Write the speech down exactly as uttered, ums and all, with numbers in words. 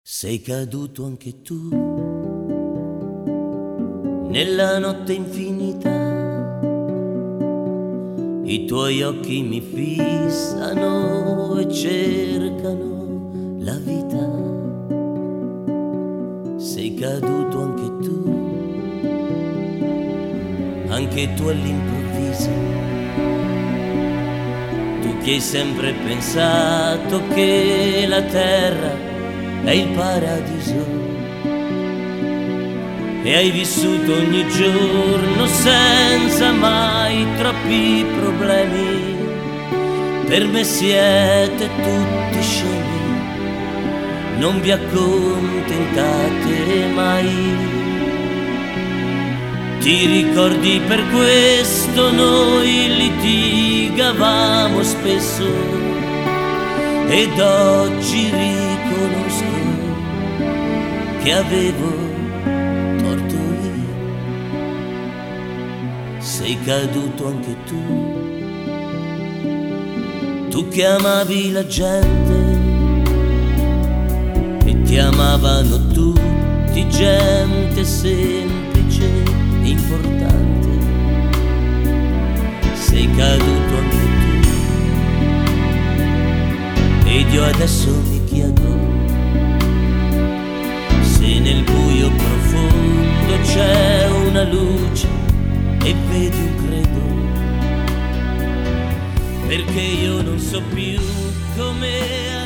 Sei caduto anche tu nella notte infinita, i tuoi occhi mi fissano e cercano la vita. Sei caduto anche tu, anche tu all'improvviso, tu che hai sempre pensato che la terra è il paradiso e hai vissuto ogni giorno senza mai troppi problemi. Per me siete tutti scemi, non vi accontentate mai. Ti ricordi, per questo noi litigavamo spesso ed oggi riconosco che avevo torto io. Sei caduto anche tu, tu che amavi la gente e ti amavano tutti, gente semplice e importante. Sei caduto anche tu ed io adesso mi chiedo se nel buio profondo c'è una luce e vedi un credo, perché io non so più come